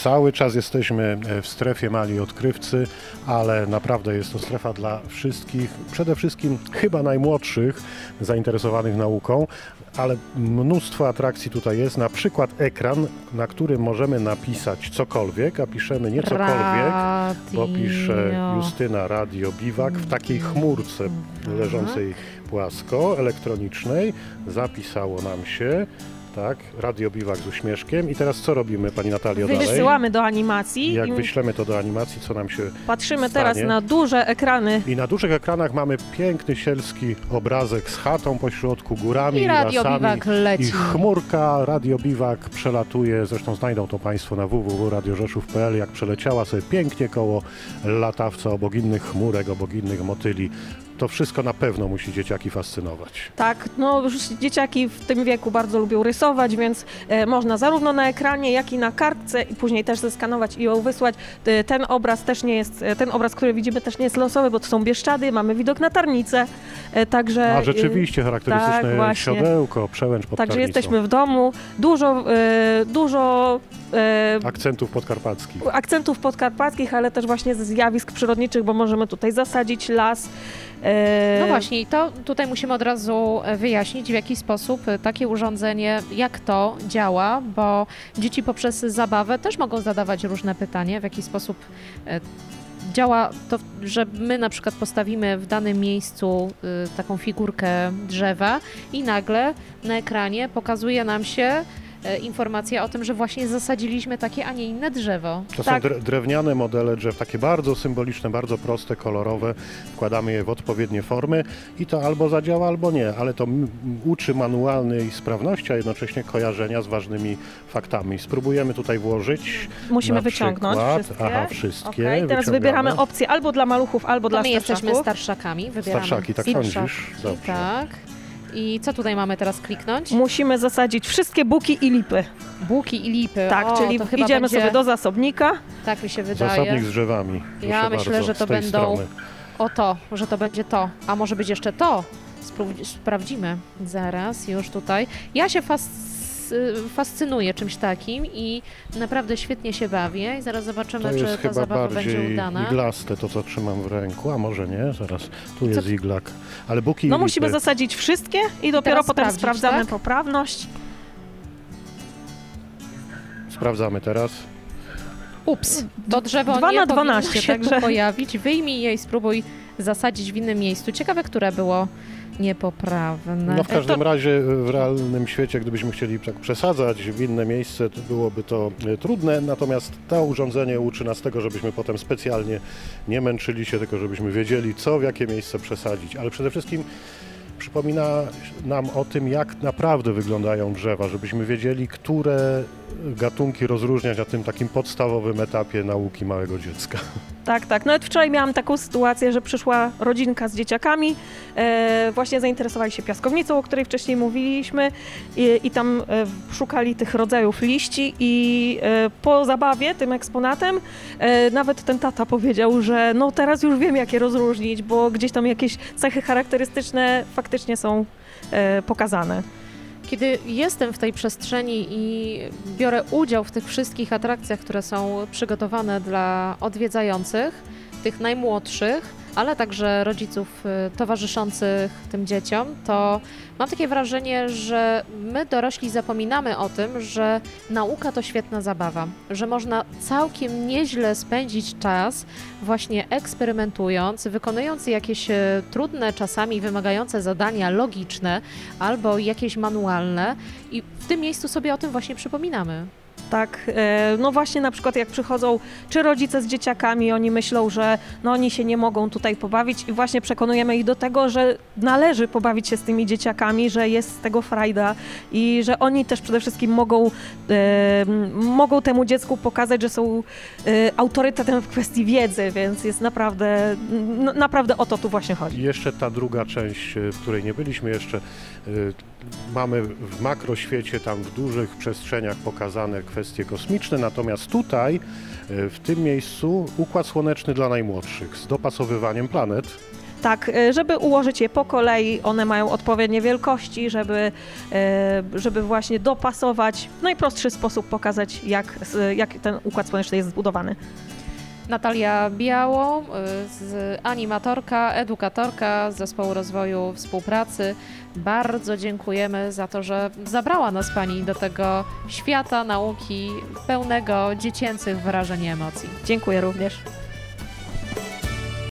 Cały czas jesteśmy w strefie Mali Odkrywcy, ale naprawdę jest to strefa dla wszystkich, przede wszystkim chyba najmłodszych, zainteresowanych nauką, ale mnóstwo atrakcji tutaj jest, na przykład ekran, na którym możemy napisać cokolwiek, a piszemy nie cokolwiek, bo pisze Justyna Radio Biwak w takiej chmurce leżącej płasko, elektronicznej. Zapisało nam się, tak, Radio Biwak z uśmieszkiem. I teraz co robimy, pani Natalio, dalej? Wysyłamy do animacji. Jak wyślemy to do animacji, co nam się patrzymy stanie? Teraz na duże ekrany. I na dużych ekranach mamy piękny, sielski obrazek z chatą pośrodku, górami, I Radio lasami. Biwak leci. I chmurka, Radio Biwak przelatuje, zresztą znajdą to państwo na www.radiorzeszów.pl, jak przeleciała sobie pięknie koło latawca obok innych chmurek, obok innych motyli. To wszystko na pewno musi dzieciaki fascynować. Tak, no już dzieciaki w tym wieku bardzo lubią rysować, więc można zarówno na ekranie, jak i na kartce i później też zeskanować i ją wysłać. Ten obraz, który widzimy, też nie jest losowy, bo to są Bieszczady, mamy widok na Tarnicę, także... A rzeczywiście charakterystyczne tak, siodełko, przełęcz pod Także Tarnicą. jesteśmy w domu, dużo akcentów podkarpackich, ale też właśnie ze zjawisk przyrodniczych, bo możemy tutaj zasadzić las. No właśnie, i to tutaj musimy od razu wyjaśnić, w jaki sposób takie urządzenie, jak to działa, bo dzieci poprzez zabawę też mogą zadawać różne pytania, w jaki sposób działa to, że my na przykład postawimy w danym miejscu taką figurkę drzewa i nagle na ekranie pokazuje nam się informacja o tym, że właśnie zasadziliśmy takie, a nie inne drzewo. To są drewniane modele drzew, takie bardzo symboliczne, bardzo proste, kolorowe. Wkładamy je w odpowiednie formy i to albo zadziała, albo nie, ale to uczy manualnej sprawności, a jednocześnie kojarzenia z ważnymi faktami. Spróbujemy tutaj włożyć. Musimy wyciągnąć wszystkie. Aha, wszystkie. Okay, teraz wybieramy opcję albo dla maluchów, albo dla starszaków. My jesteśmy starszakami. Wybieramy starszaki, tak sądzisz? Dobrze. Tak. I co tutaj mamy teraz kliknąć? Musimy zasadzić wszystkie buki i lipy. Buki i lipy. Tak, czyli idziemy sobie do zasobnika. Tak mi się wydaje. Zasobnik z drzewami. Ja myślę, że to będą że to będzie to. A może być jeszcze to? Sprawdzimy. Zaraz, już tutaj. Ja się fascynuję czymś takim i naprawdę świetnie się bawię i zaraz zobaczymy, czy ta zabawa będzie udana. To jest chyba iglaste, to co trzymam w ręku, a może nie, zaraz, tu jest iglak, ale buki No musimy zasadzić wszystkie i dopiero potem sprawdzamy tak? poprawność. Sprawdzamy teraz. Ups, to drzewo 2 nie na 12, powinno się także tu pojawić. Wyjmij je i spróbuj zasadzić w innym miejscu. Ciekawe, które było niepoprawne. No w każdym razie w realnym świecie, gdybyśmy chcieli tak przesadzać w inne miejsce, to byłoby to trudne, natomiast to urządzenie uczy nas tego, żebyśmy potem specjalnie nie męczyli się, tylko żebyśmy wiedzieli, co w jakie miejsce przesadzić, ale przede wszystkim przypomina nam o tym, jak naprawdę wyglądają drzewa, żebyśmy wiedzieli, które gatunki rozróżniać na tym takim podstawowym etapie nauki małego dziecka. Tak. Nawet wczoraj miałam taką sytuację, że przyszła rodzinka z dzieciakami, właśnie zainteresowali się piaskownicą, o której wcześniej mówiliśmy i tam szukali tych rodzajów liści i po zabawie tym eksponatem nawet ten tata powiedział, że no teraz już wiem, jak je rozróżnić, bo gdzieś tam jakieś cechy charakterystyczne faktycznie są pokazane. Kiedy jestem w tej przestrzeni i biorę udział w tych wszystkich atrakcjach, które są przygotowane dla odwiedzających, tych najmłodszych, ale także rodziców towarzyszących tym dzieciom, to mam takie wrażenie, że my dorośli zapominamy o tym, że nauka to świetna zabawa, że można całkiem nieźle spędzić czas właśnie eksperymentując, wykonując jakieś trudne, czasami wymagające zadania logiczne albo jakieś manualne i w tym miejscu sobie o tym właśnie przypominamy. Tak, no właśnie na przykład jak przychodzą czy rodzice z dzieciakami, oni myślą, że no oni się nie mogą tutaj pobawić i właśnie przekonujemy ich do tego, że należy pobawić się z tymi dzieciakami, że jest z tego frajda i że oni też przede wszystkim mogą temu dziecku pokazać, że są autorytetem w kwestii wiedzy, więc jest naprawdę o to tu właśnie chodzi. I jeszcze ta druga część, w której nie byliśmy jeszcze, mamy w makroświecie, tam w dużych przestrzeniach pokazane kwestie kosmiczne, natomiast tutaj, w tym miejscu, układ słoneczny dla najmłodszych z dopasowywaniem planet. Tak, żeby ułożyć je po kolei, one mają odpowiednie wielkości, żeby właśnie dopasować, w najprostszy sposób pokazać, jak ten układ słoneczny jest zbudowany. Natalia Biało, animatorka, edukatorka z Zespołu Rozwoju Współpracy. Bardzo dziękujemy za to, że zabrała nas Pani do tego świata nauki pełnego dziecięcych wrażeń i emocji. Dziękuję również.